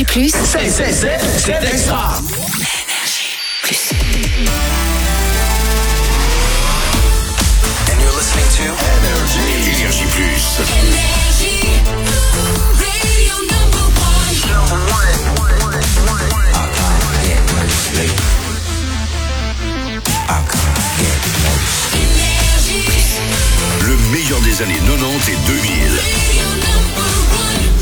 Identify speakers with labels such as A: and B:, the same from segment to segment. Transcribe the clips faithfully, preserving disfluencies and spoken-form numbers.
A: Énergie Plus.
B: C'est, c'est, c'est, c'est extra.
A: Énergie Plus.
B: And you're listening to Énergie. Énergie Plus.
C: Énergie. Radio number one.
B: Number one. I can't get no sleep. I can't get no sleep.
C: Énergie.
D: Le meilleur des années quatre-vingt-dix et deux mille.
C: Radio number one.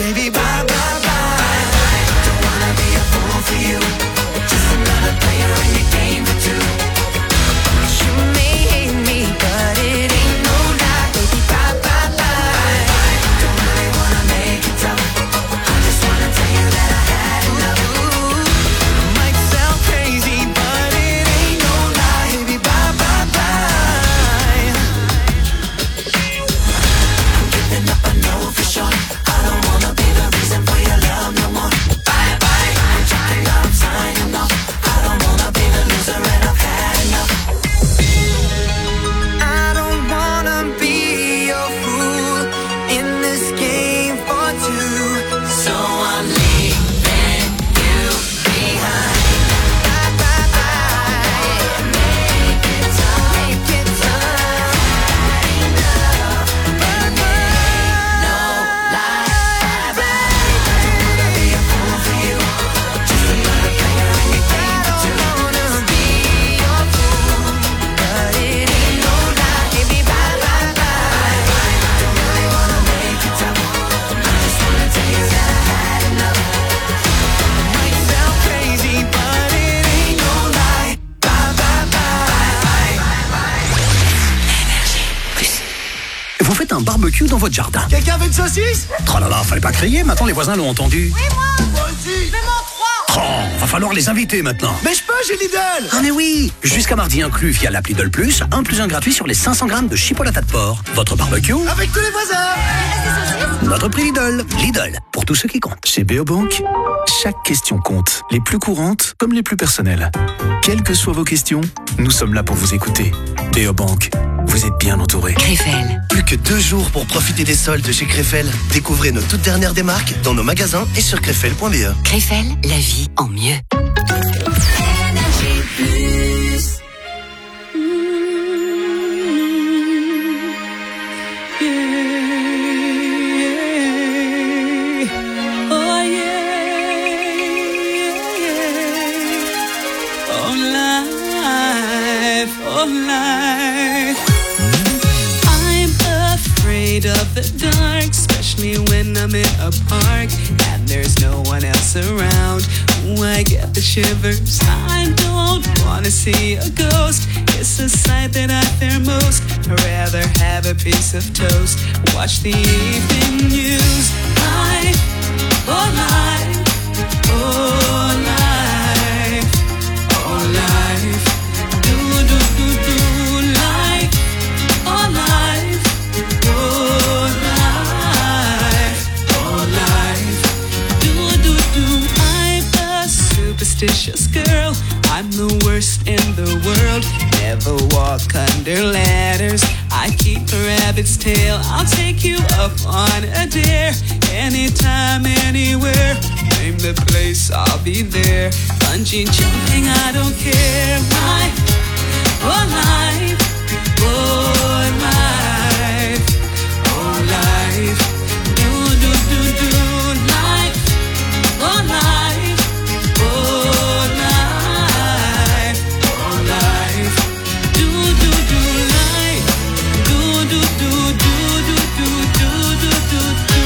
E: baby, bye, bye, bye. Don't wanna be a fool for you. Just another player in your game for two. You may hate me, but it ain't no lie, baby, bye, bye, bye. Don't really wanna make it tough. I just wanna tell you that I had enough. Might sound crazy, but it ain't no lie, baby, bye, bye, bye. I'm giving up, I know for sure. I don't wanna be the reason for your love no more. Bye, bye. I'm trying, I'm signing off. I don't wanna be the loser and I've had enough. I don't wanna be your fool in this game for two. So I'm leaving you behind. Bye, bye, bye. Make it tough, make it tough. Enough, baby. No lie, bye, bye. Don't wanna be a fool for you. Just another player in your game for two. I don't wanna be your fool, but it ain't no lie, baby. Bye, bye, bye. Don't really wanna make it tough. I just wanna tell you that I had enough. Might sound crazy, but it ain't no lie. Bye, bye, bye.
F: Vous faites un barbecue dans votre jardin.
E: Quelqu'un veut une saucisse?
F: Oh là là, fallait pas crier, maintenant les voisins l'ont entendu.
E: Moi aussi.
F: Oh, va falloir les inviter maintenant.
E: Mais je peux, j'ai Lidl.
F: Ah mais oui, jusqu'à mardi inclus via l'appli Lidl Plus, un plus un gratuit sur les cinq cents grammes de chipolata de porc. Votre barbecue,
E: Avec tous les voisins.
F: notre prix Lidl. Lidl, pour tous ceux qui comptent.
G: Chez Beobank, chaque question compte, les plus courantes comme les plus personnelles. Quelles que soient vos questions, nous sommes là pour vous écouter. Beobank, vous êtes bien entouré.
A: Krefel.
H: Plus que deux jours pour profiter des soldes chez Krefel. Découvrez nos toutes dernières démarques dans nos magasins et sur krefel point b e.
A: Krefel, la vie en mieux.
C: Oh yeah, oh life, oh life. I'm afraid of the dark, especially when I'm in a park and there's no one else around. Ooh, I get the shivers. I don't wanna see a ghost. It's a sight that I fear most. I'd rather have a piece of toast. Watch the evening news. Life, oh life, oh life, oh life. Do do do do life, oh life, oh life, oh life. Do do do. I'm a superstitious girl. I'm the worst in the world. Never walk under ladders. I keep a rabbit's tail. I'll take you up on a dare. Anytime, anywhere. Name the place, I'll be there. Bungee jumping, I don't care. Life, oh life, oh life, oh life. Do do do do life, oh life, oh life, oh life. Do do do life, do do do do do do do do do do.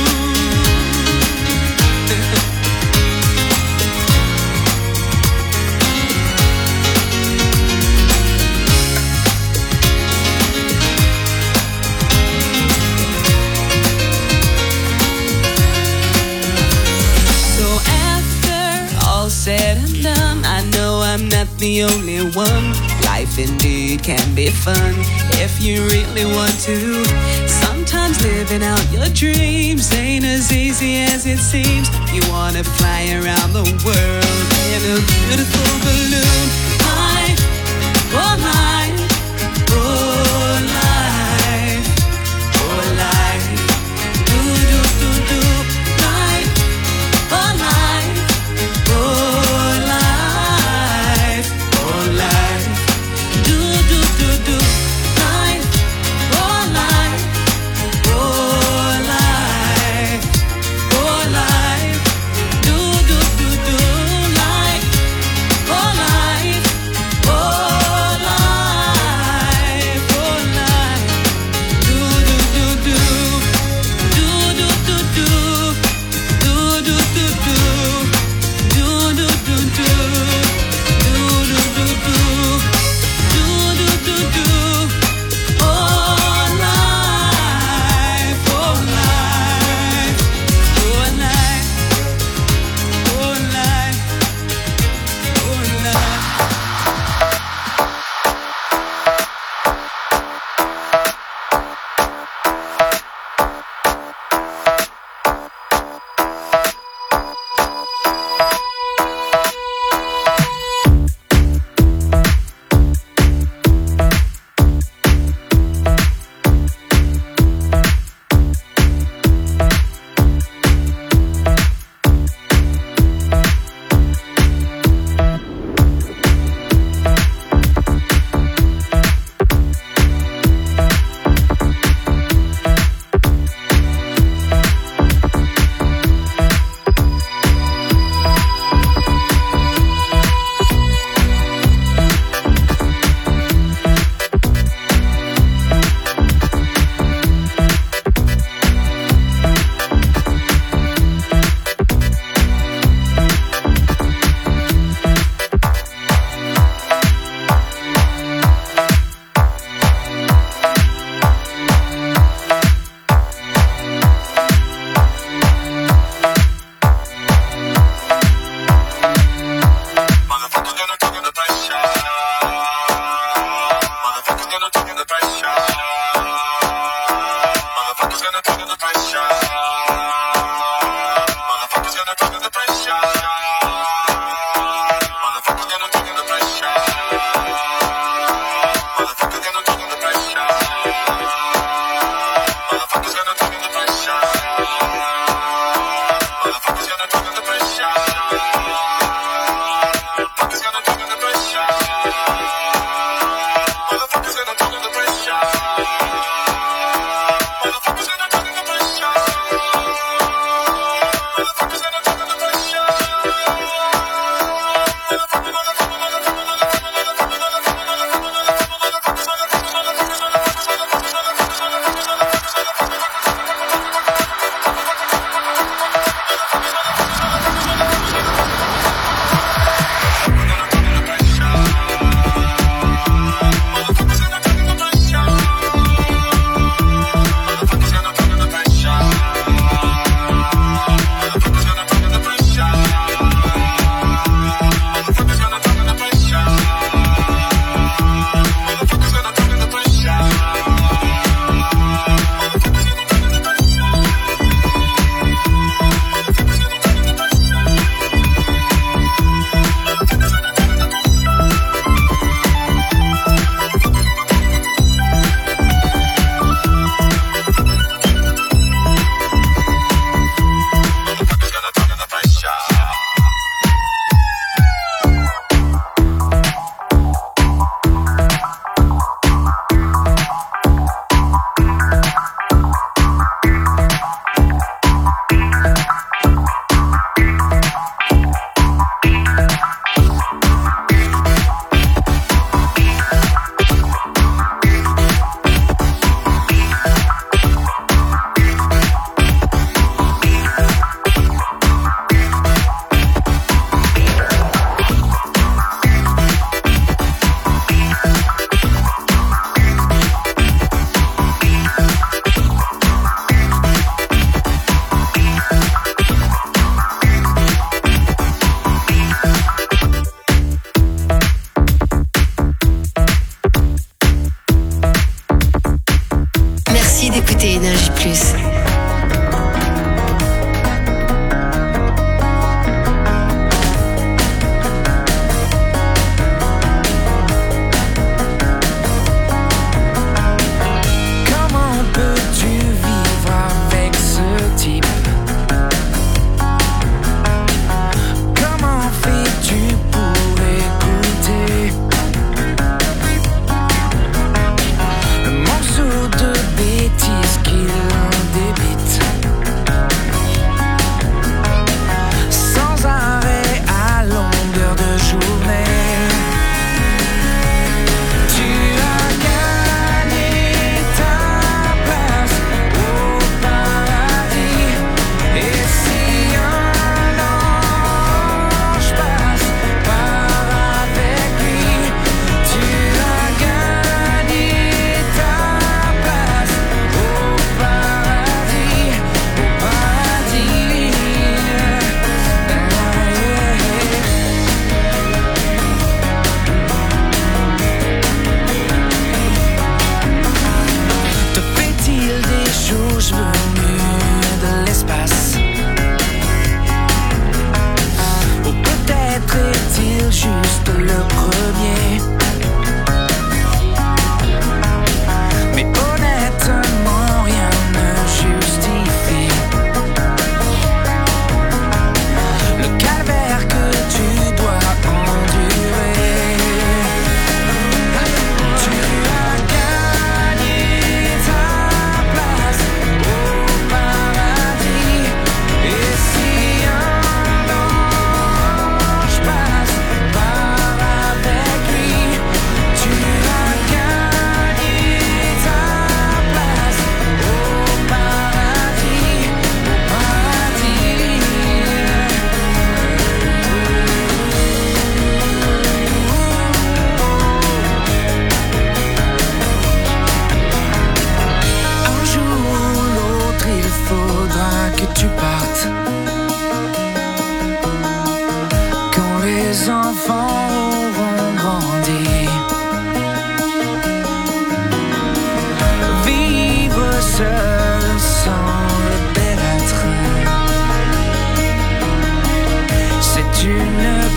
C: So after all said and done, I know I'm not the only one. Life indeed can be fun if you really want to. Sometimes living out your dreams ain't as easy as it seems. You wanna fly around the world in a beautiful balloon. Life, oh life, oh life, oh life. Do do do do life, oh life, oh life, oh life. Do do do do life, oh life, oh life, oh life. Do do do do life, oh life, oh life.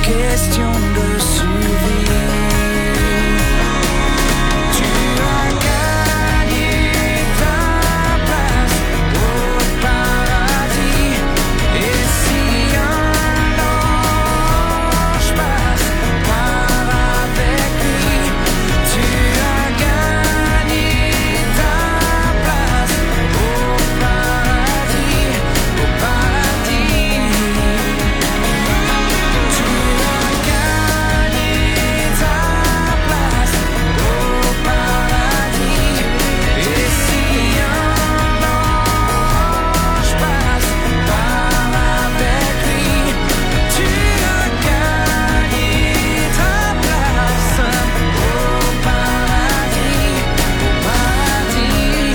E: question de survie. Tu as gagné ta place au paradis. Et si un ange passe par avec lui, tu as gagné ta place au paradis, au paradis. Tu as gagné ta place au paradis. Et si un ange passe par avec lui, tu as gagné ta place au paradis, au paradis.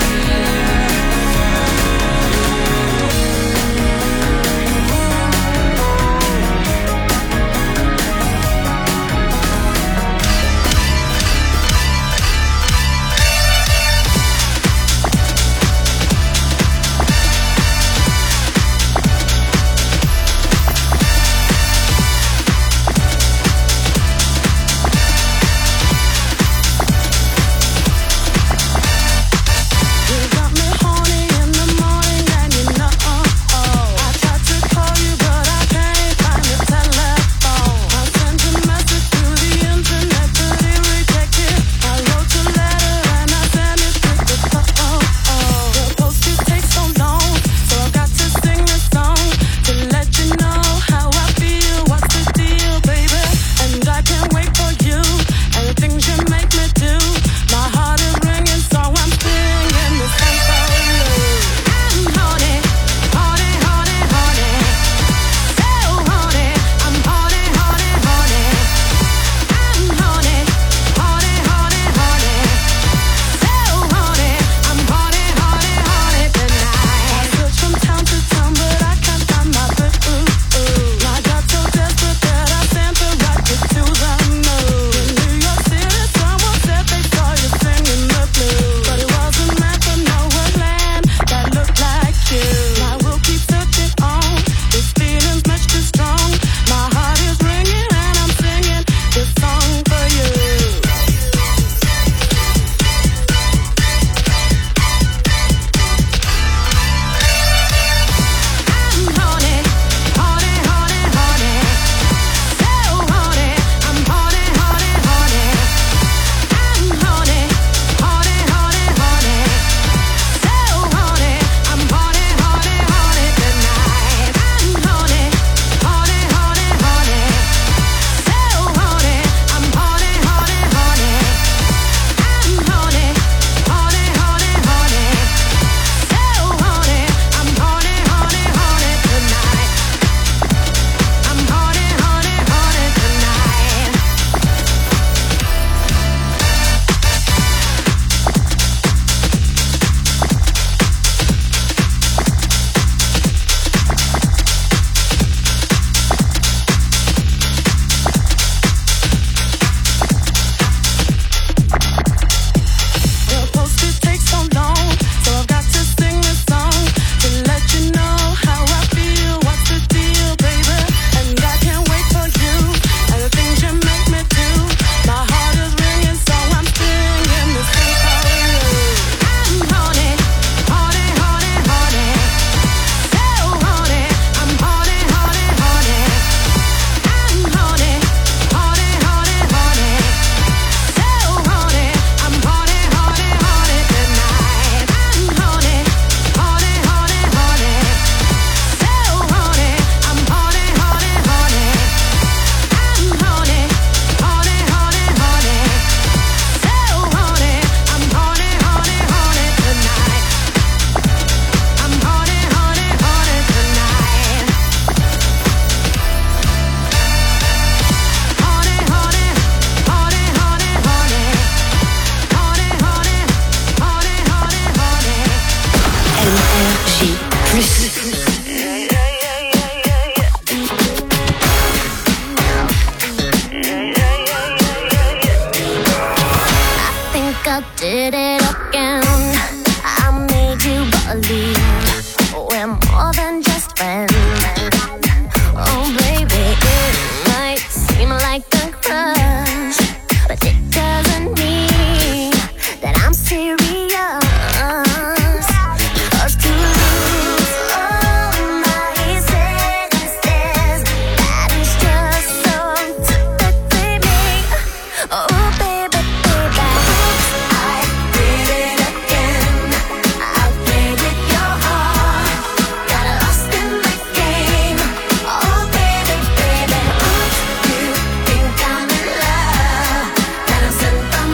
E: You got me horny in the morning and you know I tried to call you but I can't find your telephone. I sent a message through the internet but it rejected. I wrote a letter and I sent it through the phone. The post-it takes so long, so I've got to sing this song to let you know how I feel. What's the deal, baby? And I can't wait for you and the things you make me do. My heart is ringing, so I'm singing this song for you. I'm horny, horny, horny, horny, so horny. I'm horny, horny, horny. I'm horny, horny, horny, horny, so horny. I'm horny, horny, horny tonight. I search from town to town, but I can't find my boo. I got so desperate that I sent a rocket to the moon. In New York City, someone said they saw you singing the blues, but it wasn't meant for nowhere land that looked like you. I will keep searching on. This feeling's much too strong. My heart is ringing and I'm singing this song for you. I'm horny, horny, horny, horny, so horny. I'm horny, horny, horny. I'm horny, horny, horny, horny, so horny. I'm horny, horny, horny tonight. I'm horny, horny, horny, horny, so horny. I'm horny, horny, horny. I'm horny, horny, horny, horny, so horny. I'm horny, horny, horny tonight. I'm horny, horny, horny tonight. The post-it takes so long, so I've got to sing this song to let you know how I feel. What's the deal, baby? And I can't wait for you and the things you make me do. My heart is ringing, so I'm singing this song for you. I'm horny, horny, horny, horny, so horny. I'm horny, horny, horny. I'm horny, horny, horny, horny, so horny. I'm horny, horny, horny tonight. I'm horny, horny, horny, horny, so horny. I'm horny, horny, horny. I'm horny, horny, horny, horny, so horny. I'm horny, horny, horny tonight. I'm horny, horny, horny tonight. Horny, horny, horny, horny, horny, horny, horny, horny, horny, horny.
A: Énergie plus.
I: I think I did it again. I made you believe we're more than just friends. Oh baby, it might it doesn't mean that I'm serious. Cause to lose all my senses, that is just so typically me. Oh baby, baby, I did it again. I played with your heart, got lost in the game. Oh baby, baby, oops, you think I'm in love, that I'm sent from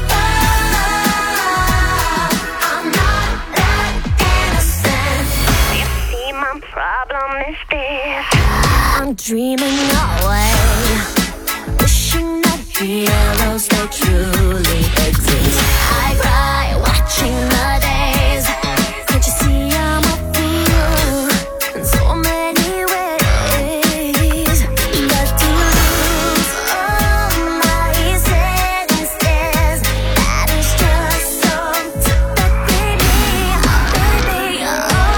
I: above. I'm not that innocent. You see, my problem is this: I'm dreaming away, wishing that heroes they truly exist. I cry watching the days. Can't you see I'm a fool in so many ways? But to lose all my senses, that is just so typically me. Baby, oh,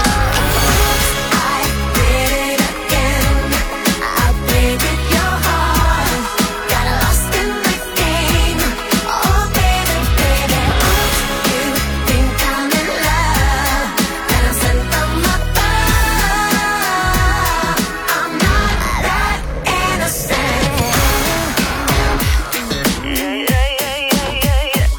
I: I did it again. I played with your heart, got lost in the game. Oh baby, baby, oops, you think I'm in love, that I'm sent from above. I'm not that innocent. Yeah, yeah, yeah, yeah, yeah, yeah.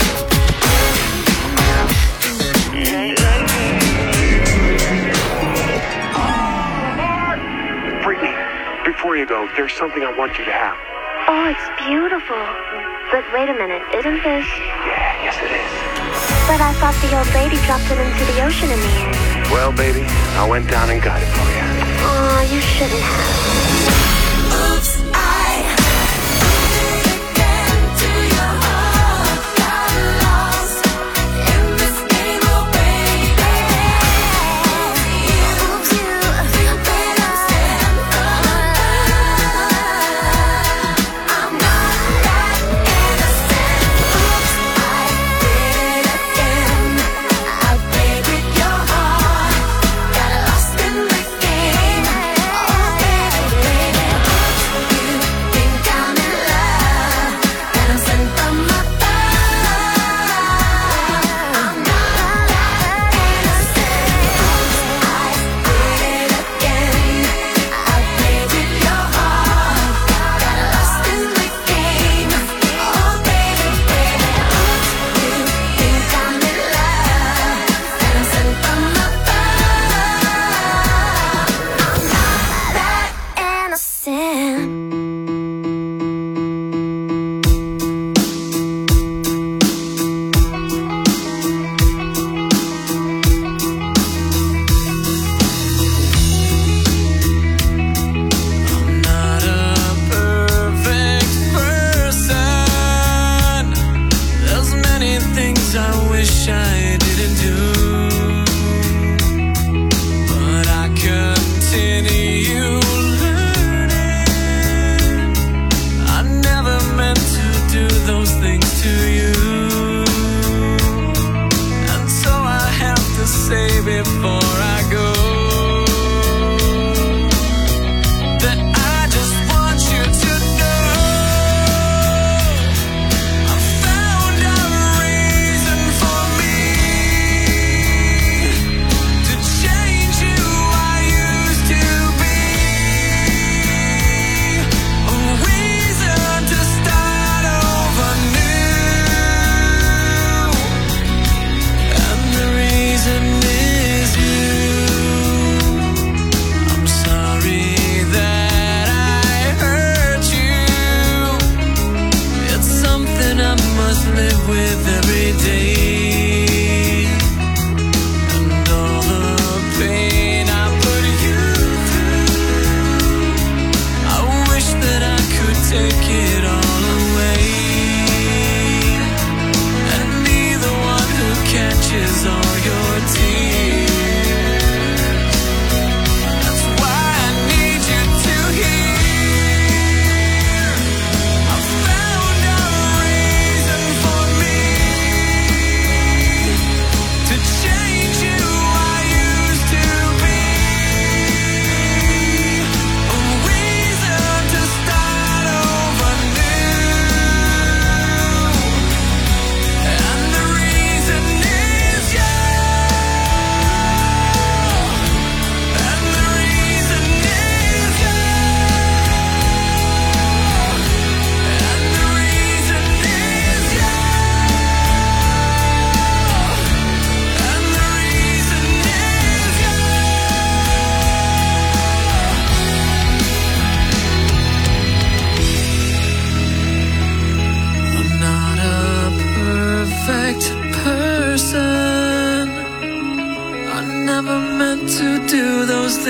J: Brittany, before you go, there's something I want you to have.
I: Oh, it's beautiful. But wait a minute, isn't this?
J: Yeah, yes it is.
I: But I thought the old lady dropped it into the ocean in the end.
J: Well, baby, I went down and got it for you.
I: Oh, you shouldn't have. Oops, I did it again to your heart. Got lost in this game, oh baby. Oops, you think I'm sent from above. I'm not that innocent. Oops, I did it again. I played with your heart, got lost in the game. Oh baby, baby.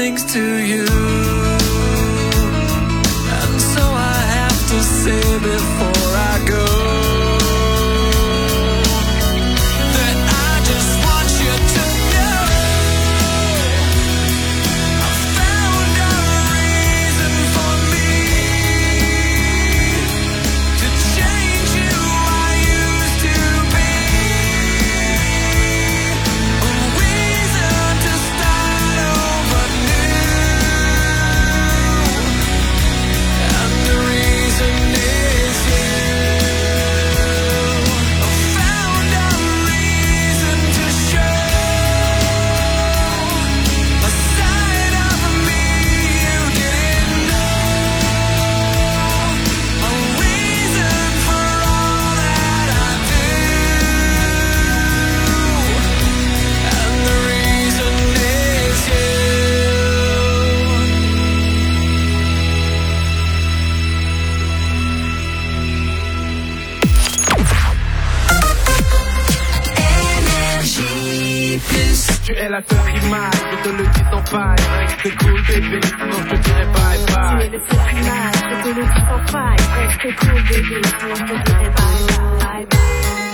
C: things to you. And so I have to say before I go that I just want you to know I found a reason for me to change you I used to be. A reason to start over new. And the reason is you. I found a reason to show a side of me you didn't know. A reason for all that I do. And the reason is you. Énergie plus.
K: Tu es la seule image, je te le dis sans faille. Reste cool bébé, sinon je te dirai bye
I: Tu
K: bye.
I: es le seul image, je te le dis sans faille. Reste cool bébé, sinon je te dirai bye bye bye.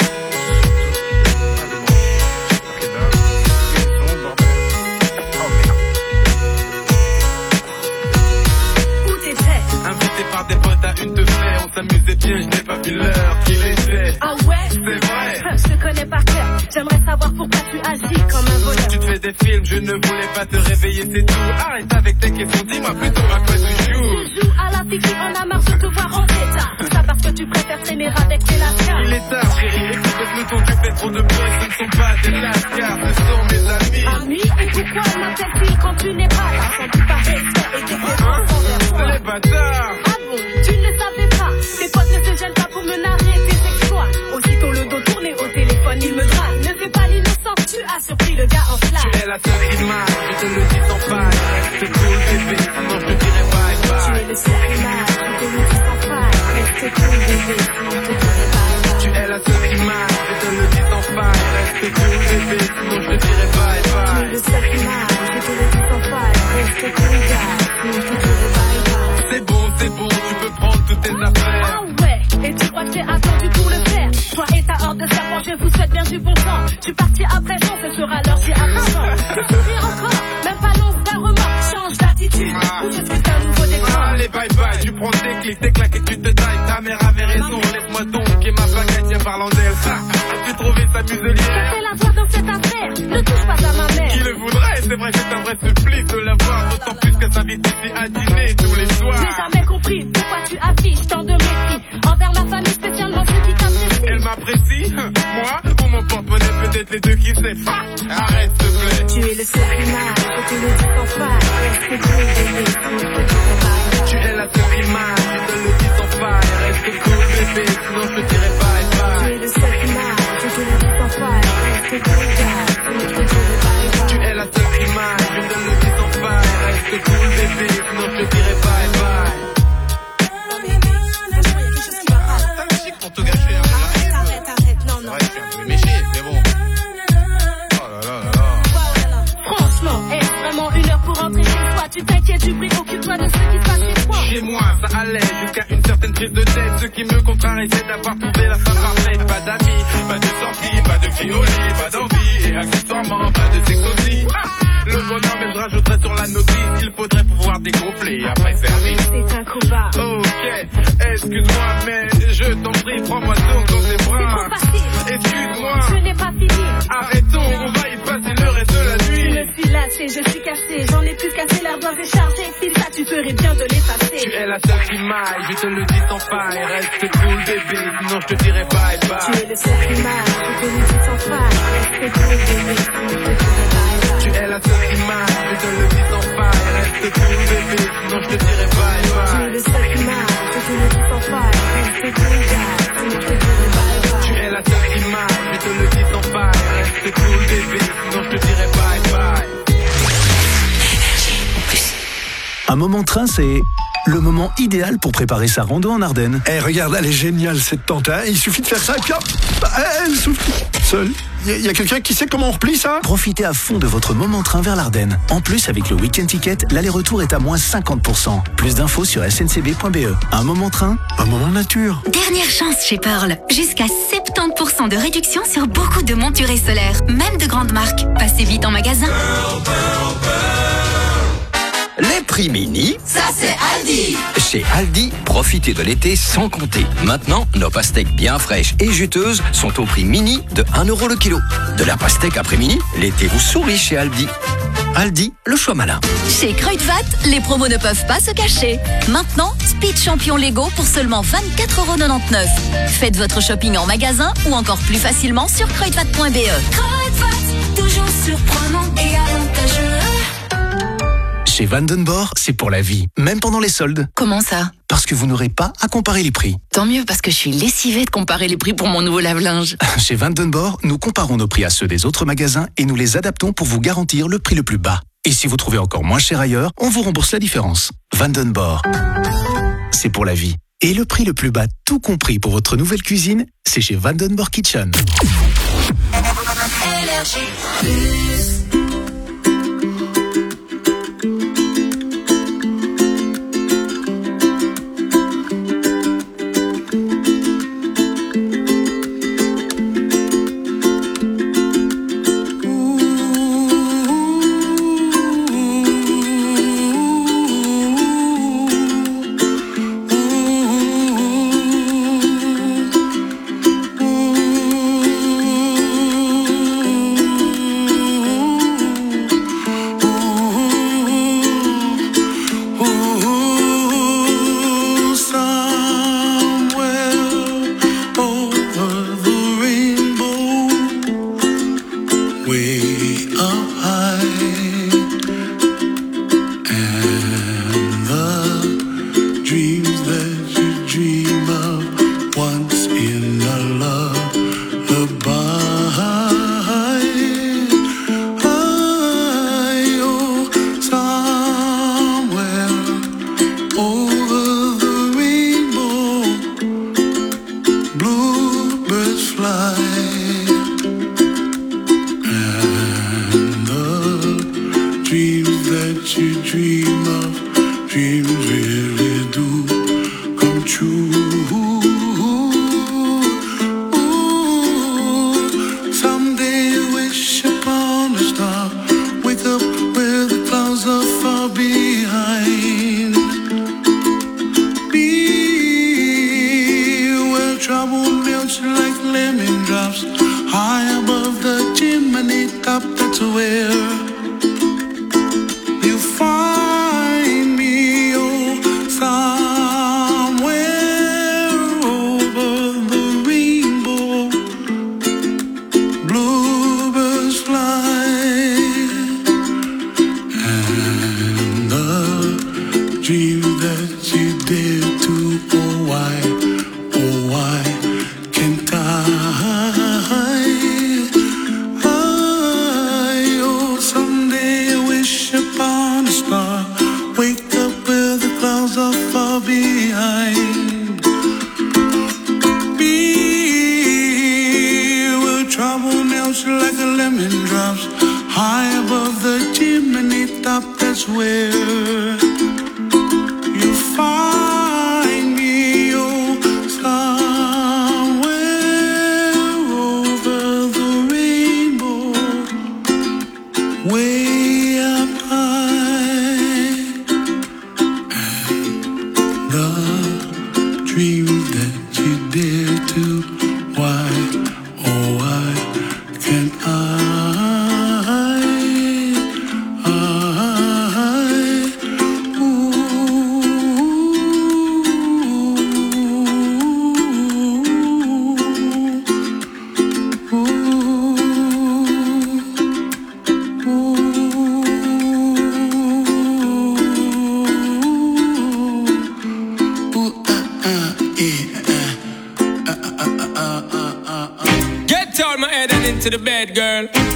I: Où t'étais?
K: Invité par des potes à une de fer, on s'amusait bien, je n'ai pas vu l'heure qu'il était.
I: Ah ouais?
K: C'est vrai.
I: Je te connais par cœur. J'aimerais savoir pourquoi tu agis comme un voleur.
K: Tu te fais des films, je ne voulais pas te réveiller, c'est tout. Arrête avec tes questions, dis-moi plutôt à quoi tu joues.
I: Tu joues à la fille qui en a marre de te voir en état. Tout ça parce que tu préfères traîner avec tes lascars.
K: Il est tard chérie, écoute le ton, tu fais trop de bruit, ce ne sont pas des lascars, ce sont mes amis.
I: Amis, et pourquoi m'appelles-t-il quand tu n'es pas là? Sans doute par respect et déférence envers toi.
K: Les bâtards.
I: Ah bon, tu ne le savais pas. Tes potes ne se gênent pas pour me narrer tes exploits. Aussitôt le dos tourné au téléphone, il me drague. Ne fais pas l'innocent, tu as surpris le gars en flash.
K: Tu es la seule image, je te le dis sans faille. Reste cool bébé, sinon je te dirai bye
I: Tu
K: bye.
I: es le seul image, je te le dis sans faille. Reste cool bébé, sinon je te dirai bye bye.
K: Tu es la seule image, je te le dis sans faille. Reste cool bébé, sinon je te dirai bye
I: Tu es
K: bye.
I: le seul image, je te le dis sans faille. Reste cool gars, sinon je te dirai bye bye.
K: C'est bon, c'est bon, tu peux prendre toutes tes affaires.
I: Ah ouais, et tu crois que j'ai attendu pour le faire? Toi et ta horde de serpents, je vous souhaite bien du bon temps. Je suis parti à présent, ce sera l'heure d'y attendre. Tu sourires encore, même pas l'once d'un remords. Change d'attitude, ou je suis un nouveau décor.
K: Allez bye bye, tu prends tes clics, tes claques et tu te tailles. Ta mère avait raison, laisse-moi donc et ma baguette, tiens parlant d'elle. Ha, as-tu trouvé sa muselière?
I: Qu'a-t-elle à voir dans cette affaire? Ne touche pas à ma mère.
K: Qui le voudrait, c'est vrai que c'est un vrai supplice de la voir. D'autant plus qu'elle s'invite ici à dîner tous les soirs.
I: J'ai jamais compris pourquoi tu affiches tant de mépris envers ma famille, spécialement ceux qui t'apprécient.
K: Elle m'apprécie, moi ou mon porte-monnaie, peut-être les deux qui sait. Arrête s'il te plaît.
I: Tu es le seul image, je te le dis sans faille. Reste cool bébé, sinon je te dirai bye bye.
K: Tu es la seule image, je te le dis sans faille. Reste cool bébé, sinon je te dirai bye
I: Tu
K: bye.
I: es le seul image, je te le dis sans faille. Reste cool gars, sinon je te dirai bye bye.
K: Tu es la seule image, je te le dis sans faille. Reste cool bébé, sinon je te dirai bye bye. Pour te gâcher, hein.
I: Arrête, arrête, arrête, non, non.
K: Ouais, je suis un peu méché, mais bon. Oh là là là là.
I: Franchement, est-ce vraiment une heure pour rentrer chez toi? Tu t'inquiètes du bruit, occupe-toi de ce qui se passe chez toi.
K: Chez moi, ça allait jusqu'à une certaine prise de tête. Ce qui me contrarie, c'est d'avoir trouvé la femme parfaite. Pas d'amis, pas de sortie, pas de fiolis, pas d'envie. Et accessoirement, pas de sexe aussi. Ah, le bonheur, mais je rajouterais sur la notice. Il faudrait pouvoir dégonfler après service.
I: C'est un combat.
K: Ok, excuse-moi, mais je t'en prie, prends-moi donc dans tes
I: C'est
K: bras.
I: trop facile.
K: Excuse-moi,
I: Je n'ai pas fini.
K: arrêtons, on va y passer le reste de la
I: Je
K: nuit.
I: me suis lassée, je suis cassée. J'en ai plus cassé, l'air doit décharger. Si ça, tu ferais bien de l'effacer.
K: Tu es la seule qui m'aille, je te le dis sans faille. Reste cool bébé, sinon je te dirai bye
I: Tu
K: bye.
I: es le seul image, je te le dis sans faille. Reste cool bébé, sinon je te dirai bye bye.
K: Tu es la seule image, je te le dis sans faille. Reste cool bébé, sinon je te dirai bye
I: Tu es
K: bye.
I: le seul image, je te le dis sans faille. Reste cool gars, sinon je te dirai bye bye.
K: Tu es la seule image, je te le dis sans faille. Reste cool bébé, sinon je te dirai bye bye.
G: Un moment train, c'est le moment idéal pour préparer sa rando en Ardennes.
L: Eh, regarde, elle est géniale cette tente, hein. Il suffit de faire ça et puis hop, elle souffle seule. Il y, y a quelqu'un qui sait comment on replie ça?
G: Profitez à fond de votre moment train vers l'Ardenne. En plus, avec le Week-end Ticket, l'aller-retour est à moins cinquante pour cent. Plus d'infos sur s n c b point b e. Un moment train, un moment nature.
M: Dernière chance chez Pearl. Jusqu'à soixante-dix pour cent de réduction sur beaucoup de monturés solaires, même de grandes marques. Passez vite en magasin.
N: Pearl, Pearl, Pearl. Les prix mini,
O: ça c'est Aldi.
N: Chez Aldi, profitez de l'été sans compter. Maintenant, nos pastèques bien fraîches et juteuses sont au prix mini de un euro le kilo. De la pastèque après-mini, l'été vous sourit chez Aldi. Aldi, le choix malin.
M: Chez Kruidvat, les promos ne peuvent pas se cacher. Maintenant, Speed Champion Lego pour seulement vingt-quatre euros quatre-vingt-dix-neuf. Faites votre shopping en magasin ou encore plus facilement sur kruidvat point b e.
O: Kruidvat, toujours surprenant et avantageux.
G: Chez Vandenborg, c'est pour la vie, même pendant les soldes.
M: Comment ça?
G: Parce que vous n'aurez pas à comparer les prix.
M: Tant mieux, parce que je suis lessivée de comparer les prix pour mon nouveau lave-linge.
G: Chez Vandenborg, nous comparons nos prix à ceux des autres magasins et nous les adaptons pour vous garantir le prix le plus bas. Et si vous trouvez encore moins cher ailleurs, on vous rembourse la différence. Vandenborg, c'est pour la vie. Et le prix le plus bas, tout compris pour votre nouvelle cuisine, c'est chez Vandenborg Kitchen.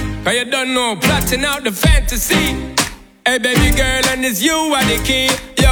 K: Plotting out the fantasy. Hey baby girl, and it's you are the key. Yo, me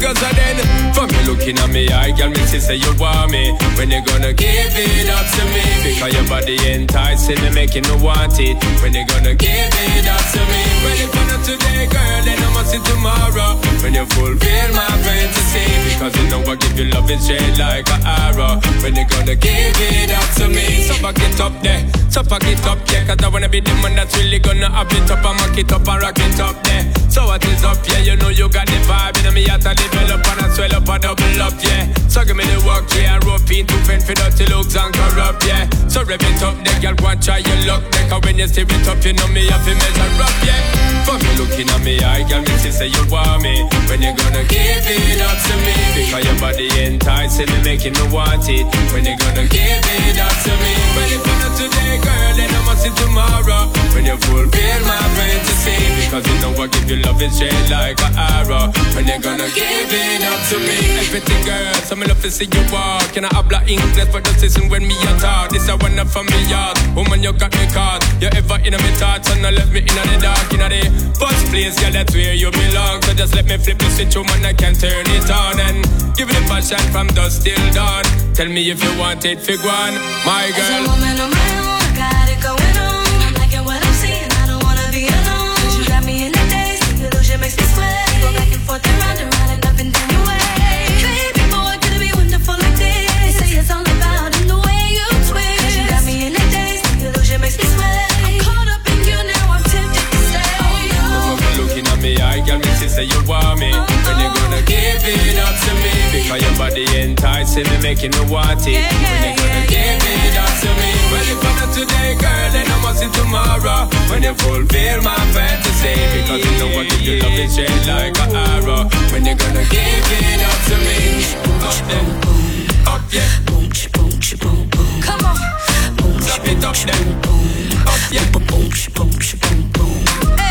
K: because of then. For me looking at me eye, girl, me see say you want me. When you gonna give it up to me? Because your body enticing me, making me want it. When you gonna give it up to me? Well, if you're not today, girl, then I must see tomorrow. When you fulfill my fantasy, because you know I give you love it straight like an arrow. When you gonna give it up to me? So back it up there, so back it up, yeah. Cause I wanna be the man that's really gonna have it up and mock it up and rock it up there. So what is up, yeah, you know you got the vibe. In me heart to develop and I swell up and double up, yeah. So give me the work, yeah, and rope in to fend for dirty looks and corrupt, yeah. So rev it up there, girl, go and try your luck there. Cause when you steer it up, you know me have to measure up, yeah. For me looking at me eye, girl, me see say you want me. When you gonna give it up to me? Because your body enticing me, making me want it. When you gonna give it up to me? Well, if you're not today, girl, then I must see tomorrow. When you fulfill my fantasy, because you know I give you love it straight like an arrow. When you gonna give it up to me? Everything, girl, so me love to see you walk. Can I habla English for the season when me a talk? This a one up from me yard. Woman, you got me caught. You ever in me thoughts and I left me in the dark, in the first place, girl, that's where you belong. So just let me flip the switch, woman, I can turn it on. And give it a passion from dusk till dawn. Tell me if you want it, fig one, my girl.
O: As a woman on my own, I got it going on. I'm liking what I'm seeing, I don't wanna be alone. Cause you got me in the days, the illusion makes me sweat. Go back and forth and round and round and up and down your way. Baby boy, could it be wonderful like this? They say it's all about in the way you twist. Cause you got me in the days, the illusion makes me sweat. I'm caught up in you now, I'm tempted to stay. Oh,
K: no. Looking at me, I girl, me see say you want me. When you gonna give it up to me? Because your body enticing me, making me want it. When you gonna give it up to me? Well, if I'm not today, girl, then I must see tomorrow. When you fulfill my fantasy, because you know I give you love it straight like an arrow. When you gonna give it up to me? Up there, up yeah.
O: Boom, boom, boom, boom. Come on.
K: Stop it up there, up yeah.
O: Boom, boom, boom, boom.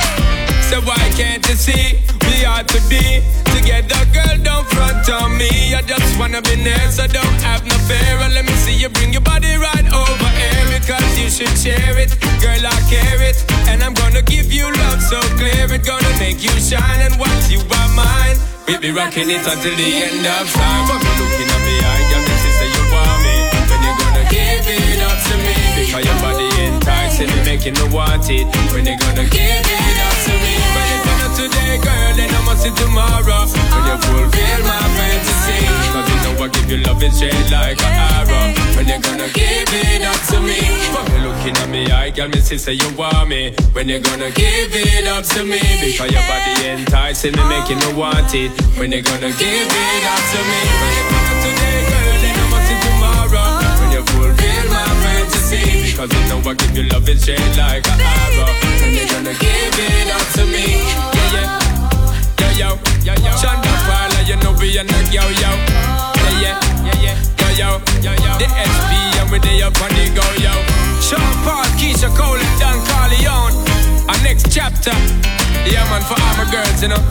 K: So why can't you see we ought to be together, girl, don't front on me. I just wanna be near, so don't have no fear. And let me see you bring your body right over here, because you should share it, girl, I care it. And I'm gonna give you love so clear, it's gonna make you shine. And once you are mine, we'll be rocking it until the end of time. For me looking at me, I got me sister, you want me. When you gonna give it up to me? Because your body enticing me, making me want it. When you gonna give it up to me? But if you're not today, girl, then I must see tomorrow. When you fulfill my fantasy, cause you know I give you love it straight like an arrow. When you gonna give it up to me? When you looking at me, I got me sister, you want me. When you gonna give it up to me? Because your body enticing me, making me want it. When you gonna give it up to me? But if you're not today, girl, then I must see tomorrow. When you fulfill my fantasy, because you know I give you love it straight like an arrow. When you gonna give it up to me? Yeah, yeah. Yo, yo, yo, Shonda Paula, you know we are not yo, yo. Yeah, yeah, yeah, yeah. Yo, yo, yo, yo. The S P and we there up on the go, yo. Sean Paul, Keisha Cole, and Don Corleone. Our next chapter. Yeah, man, for all my girls, you know.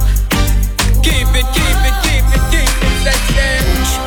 K: Keep it, keep it, keep it, keep it, let's go.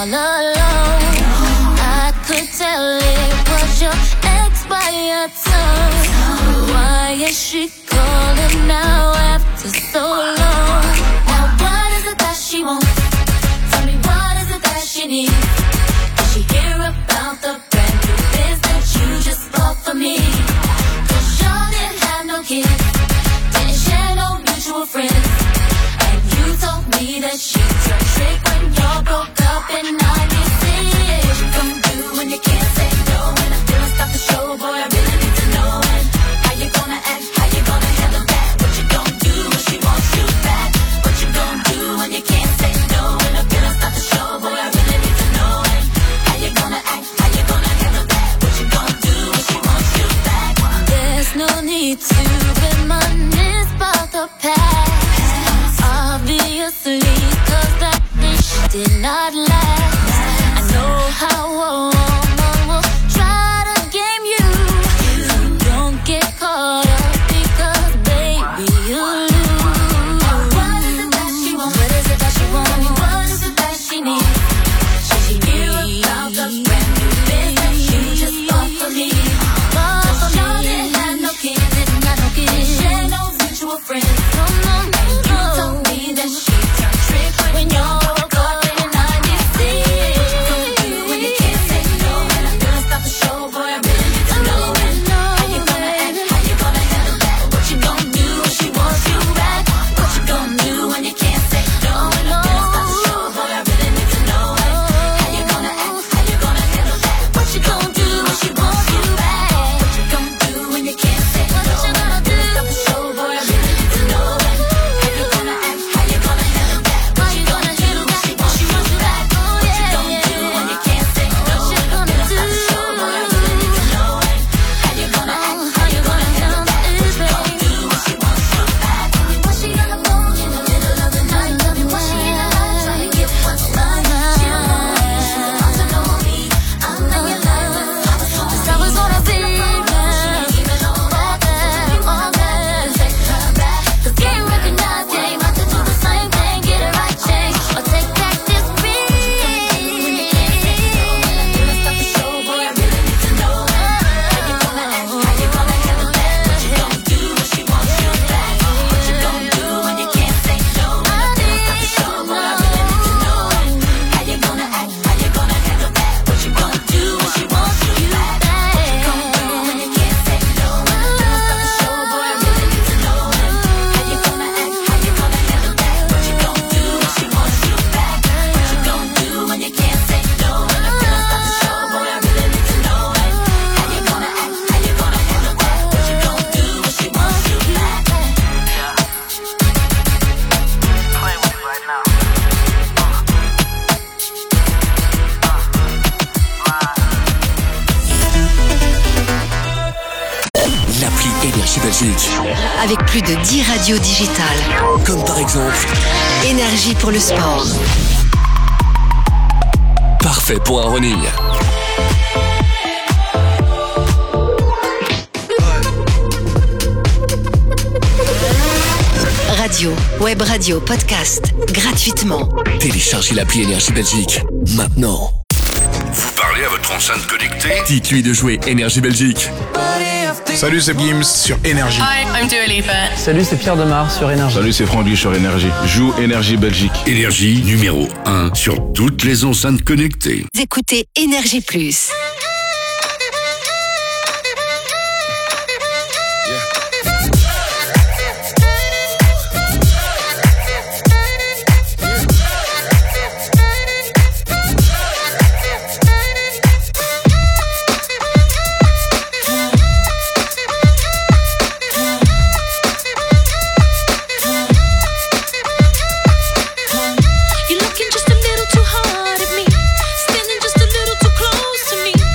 I: all alone. I could tell it was your ex by your tongue. Why is she calling now after so long? Now what is it that she wants? Tell me what is it that she needs? Did she hear about the brand new biz that you just bought for me? Cause y'all didn't have no kids, didn't share no mutual friends, and you told me that she turned trick when y'all broke up in ninety-six. What you gonna do when you can't say no? And I feel like stop the show, boy, I really need to know. And how you gonna act, how you gonna handle that? What you gonna do when she wants you back? What you gonna do when you can't say no? And I feel like stop the show, boy, I really need to know. And how you gonna act, how you gonna handle that? What you gonna do when she wants you back? There's no need to reminisce about the past, obviously, cause that dish did not last. I know how a woman will try to game you, so don't get caught up because baby you lose. What is it that she wants? What is it that she wants? What is it that she needs? Should she hear about the brand new biz that you just bought for me? Bought for me. Y'all didn't have no kids, didn't have no kids, didn't share no mutual friends. No, no, no. And you told me that she turned trick when y'all broke up in ninety-six. What you gonna do when you can't say no? And I feel like stop the show, boy, I really need to know. And how you gonna act, how you gonna handle that? What you gonna do when she wants you back? What you gonna do when you can't say no? And I feel like stop the show, boy, I really need to know. And how you gonna act, how you gonna handle that? What you gonna do when she wants you back? What you gonna do when you can't say no? What you gonna do? Stop the show, boy, I really need to know. And how you gonna act, how you gonna handle that? What you gonna do when she wants you back? What you gonna do when you can't say no? What you gonna do? Stop the show, boy, I really need to know. And how you gonna act, how you gonna handle that? What you gonna do when she wants you back? Why she on the phone in the middle of the night? Tell me why she in the house trying to get what's mine. She don't know me, she don't want to know me. I'm in your life, cause I was gonna be man. Even all that, all that, take her back. Cause can't recognize, yeah, about to do the same thing. Get it right, change, or take back this ring. Stop the show, boy, I really need to know. How you gonna act, how you gonna handle that? What you gonna do when she wants you back? What you gonna do when you can't say no? Stop the show, boy, I really need to know. How you gonna act, how you gonna handle that? What you gonna do when she wants you back? What you gonna do when you can't say no? Stop the show, boy, I really need to know. How you gonna act, how you gonna handle that? What you gonna do when she wants you back? What you gonna do when you can't say no? Stop the show, boy, I really need to know. How you gonna act, how you gonna handle that? What you gonna do when she wants you back?
P: Play with me right now.
Q: L'appli Énergie Belgique.
A: Avec plus de dix radios digitales.
Q: Comme par exemple,
A: Énergie pour le sport.
Q: parfait pour un running.
A: Radio, web radio, podcast, gratuitement.
Q: Téléchargez l'appli Énergie Belgique, maintenant.
D: Vous parlez à votre enceinte connectée?
Q: Dites-lui de jouer Énergie Belgique.
R: Salut, c'est Gims sur Énergie.
S: Hi, I'm Dua Lipa.
T: Salut, c'est Pierre Demar sur Énergie.
R: Salut, c'est Francky sur Énergie. Joue Énergie Belgique.
D: Énergie numéro un sur toutes les enceintes connectées.
A: Vous écoutez Énergie Plus.
I: You're looking just a little too hard at me, standing just a little too close to me.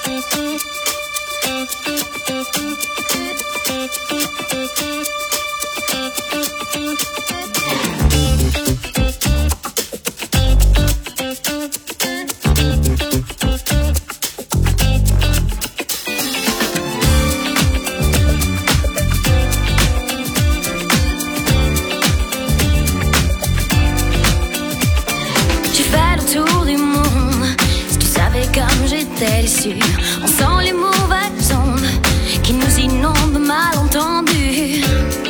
I: J'ai fait le tour du monde. Si tu savais comme j'étais déçue, on sent les mauvaises ondes qui nous inondent, malentendus.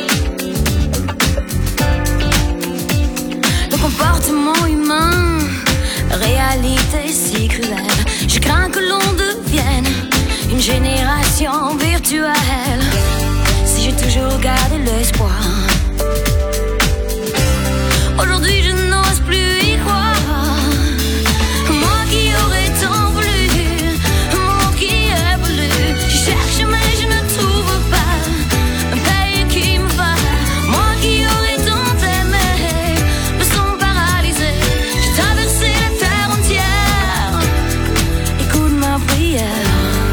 I: Le comportement humain, réalité si cruelle. Je crains que l'on devienne une génération virtuelle. Si j'ai toujours gardé l'espoir, aujourd'hui je n'ose plus y croire. Moi qui aurais tant voulu, moi qui ai voulu, je cherche mais je ne trouve pas un pays qui me va. Moi qui aurais tant aimé, me sens paralysé. J'ai traversé la terre entière, écoute ma prière.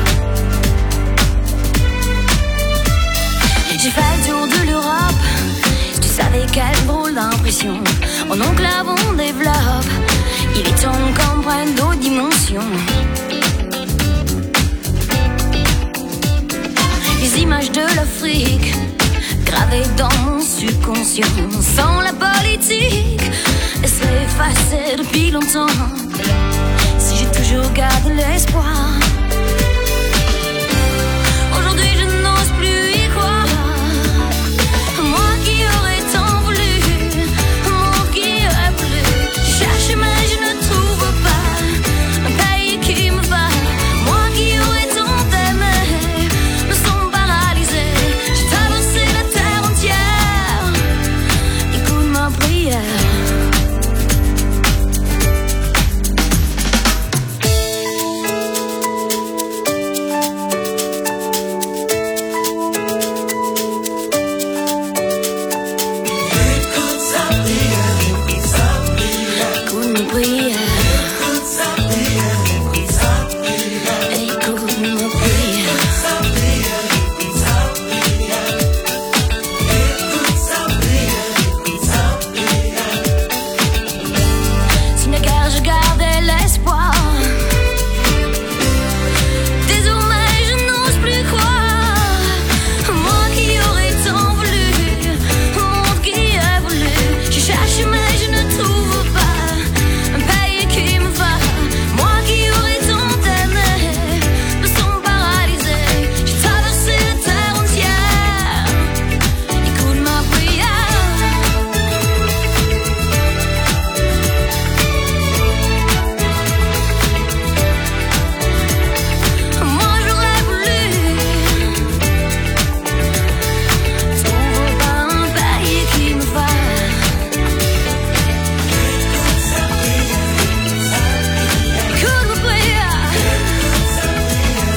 I: J'ai fait le tour de l'Europe. Si tu savais quelle drôle d'impression mon oncle on développe, il est temps qu'on prenne d'autres dimensions. Les images de l'Afrique gravées dans mon subconscient, sans la politique, elles seraient effacées depuis longtemps. Si j'ai toujours gardé l'espoir,